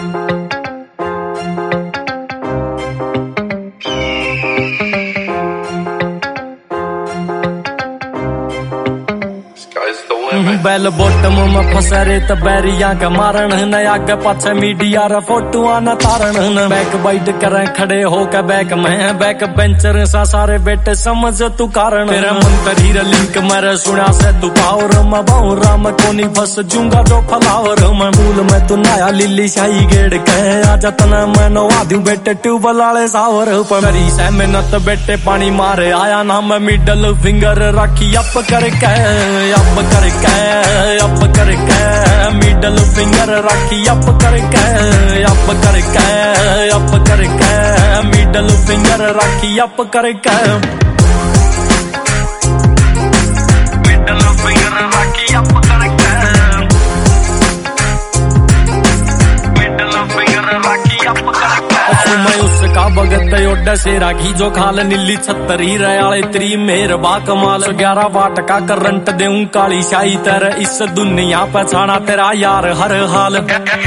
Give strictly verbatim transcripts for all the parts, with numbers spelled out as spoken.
Bell bottom में फंसा रे त बैरिया के मारण न आगे पाछे मीडिया रे फोटोआ न तारण न बैक बाइट करे खड़े होके बैक में बैक बेंचर सा सारे बेटे समझ तू कारण तेरा मंतरी रे लिंक मेरे सुना से तू पावर में बाऊ राम कोनी फंस जूंगा जो फलावर में मूल में तू नया लिली शाही गेड़ के आजा तना मैं नवा दूं बेटे ट्यूबल वाले सावर पर मेरी से मेहनत बेटे पानी मारे आया ना मैं मिडल फिंगर राखी अप करके अप करके अप करके मिडल फिंगर राखी अप करके अप करके अप करके मिडल फिंगर राखी अप करके मिडल फिंगर राखी अप करके मिडल फिंगर राखी अप करके मैं उसका भगत ओड सेरा घी जो खाल नीली छतरी रयाले त्री मेर बा कमाल ग्यारह वाट का करंट देऊं काली शाही तर इस दुनिया पहचाना तेरा यार हर हाल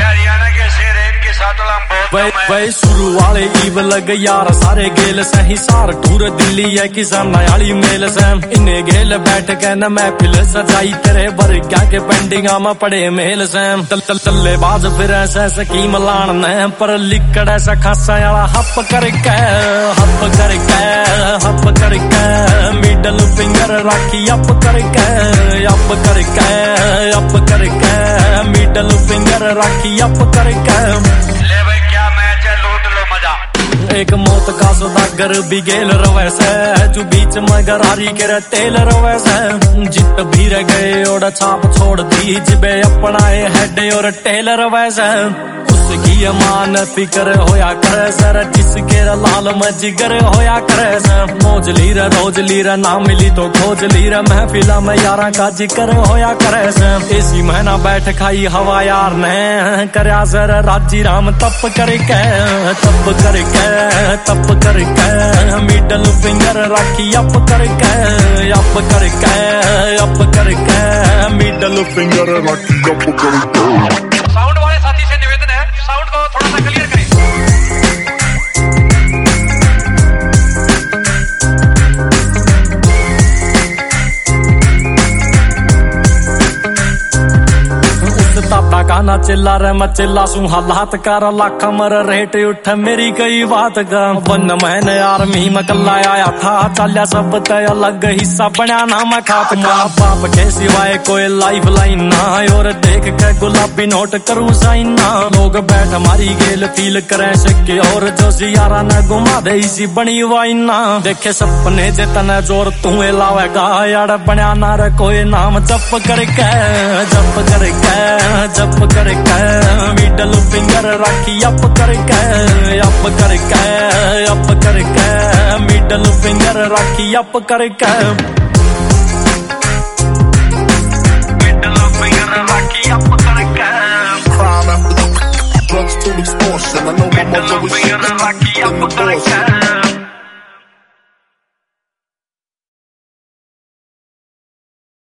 वही शुरू वाले ईव लग यार सारे गेल से हिसार टूर दिल्ली है किसान नयाली मेल से इन्हें गेल बैठ के न महफिल सजाई तेरे बरग्या के पेंडिंगा में पड़े मेल से तल तल तल्ले बाज फिर ऐसे स्कीम लान न पर लिकड़ ऐसा खासा याला हप करके हप करके हप करके मिडल फिंगर राखी अप करके अप करके अप करके मिडल फिंगर राखी अप करके एक मौत का सौदागर भी गेल रवे से जो बीच में गरारी के तेल रवे से जित भी रह गए और छाप छोड़ दी जिबे अपनाए हेड और टेल रवे से उसकी अमान फिक्र होया करे सर जिसके लाल में जिगर होया करे सर मौज लीर रोज लीर ना मिली तो खोज लीर महफिला में यारा का जिक्र होया करे सर इसी महीना बैठ खाई हवा यार ने करया सर राजी राम तप करके तप करके तप करके मिडल फिंगर राखी अप करके अप करके अप करके मिडल फिंगर राखी अप करके। साउंड वाले साथी से निवेदन है साउंड को थोड़ा सा क्लियर करें। गाना चिल्ला रे मैं चिल्ला सू हालात कर लाख मर रेट उठ मेरी कई बात का वन मैंने आर्मी में कल्ला आया था चलिया सब तय अलग हिस्सा बना ना मैं खात माँ बाप के सिवाय कोई लाइफ लाइन ना और देख के गुलाबी नोट करूँ साइन ना लोग बैठ मारी गेल फील करे सके और जो सियारा न घुमा दे इसी बनी वाइन ना देखे सपने जितने जोर तू लावेगा यार बना ना रे कोई नाम जप करके जप करके जप करके मिडल फिंगर राखी अप करके अप करके अप करके मिडल फिंगर राखी अप करके मिडल फिंगर राखी अप करके Drugs to extortion. I know my mother was राखी अप करके